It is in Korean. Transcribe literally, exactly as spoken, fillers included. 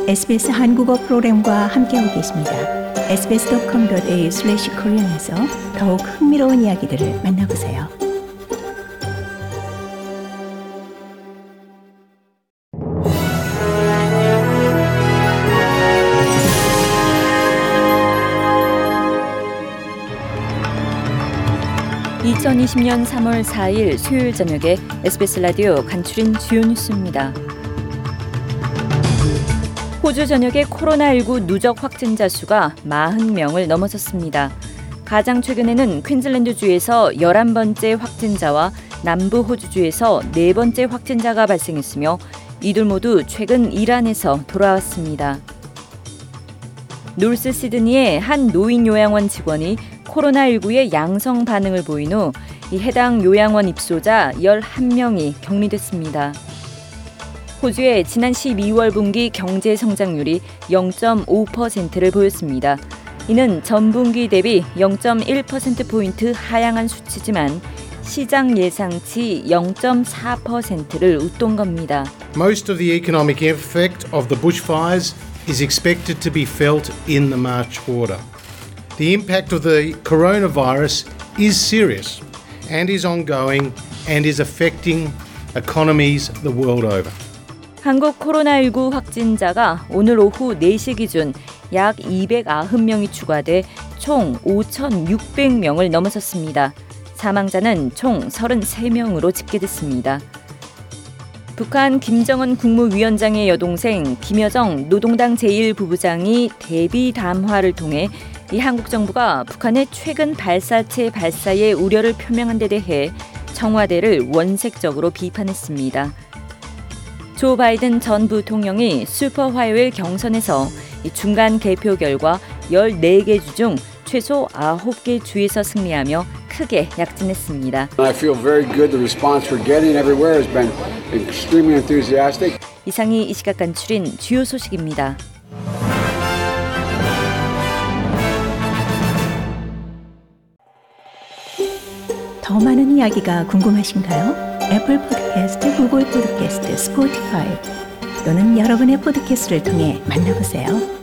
에스비에스 한국어 프로그램과 함께하고 계십니다. 에스비에스 닷컴 닷 에이유 슬래시 코리안에서 더욱 흥미로운 이야기들을 만나보세요. 이천이십년 삼월 사일 수요일 저녁에 에스비에스 라디오 간추린 주요 뉴스입니다. 호주 전역의 코로나십구 누적 확진자 수가 사십 명을 넘어섰습니다. 가장 최근에는 퀸즐랜드주에서 열한 번째 확진자와 남부 호주주에서 네 번째 확진자가 발생했으며 이들 모두 최근 이란에서 돌아왔습니다. 노스 시드니의 한 노인 요양원 직원이 코로나십구의 양성 반응을 보인 후 이 해당 요양원 입소자 열한 명이 격리됐습니다. 호주의 지난 십이월 분기 경제 성장률이 영 점 오 퍼센트를 보였습니다. 이는 전분기 대비 영 점 일 퍼센트포인트 하향한 수치지만 시장 예상치 영 점 사 퍼센트를 웃돈 겁니다. Most of the economic effect of the bushfires is expected to be felt in the March quarter. The impact of the coronavirus is serious and is ongoing and is affecting economies the world over. 한국 코로나십구 확진자가 오늘 오후 네 시 기준 약 이백구십 명이 추가돼 총 오천육백 명을 넘어섰습니다. 사망자는 총 삼십삼 명으로 집계됐습니다. 북한 김정은 국무위원장의 여동생 김여정 노동당 제일 부부장이 대비 담화를 통해 이 한국 정부가 북한의 최근 발사체 발사에 우려를 표명한 데 대해 청와대를 원색적으로 비판했습니다. 조 바이든 전 부통령이 슈퍼 화요일 경선에서 이 중간 개표 결과 열네 개 주 중 최소 아홉 개 주에서 승리하며 크게 약진했습니다. I feel very good. The response we're getting everywhere has been extremely enthusiastic. 이상이 이 시각 간추린 주요 소식입니다. 더 많은 이야기가 궁금하신가요? 애플 팟캐스트, 구글 팟캐스트, 스포티파이 또는 여러분의 팟캐스트를 통해 만나보세요.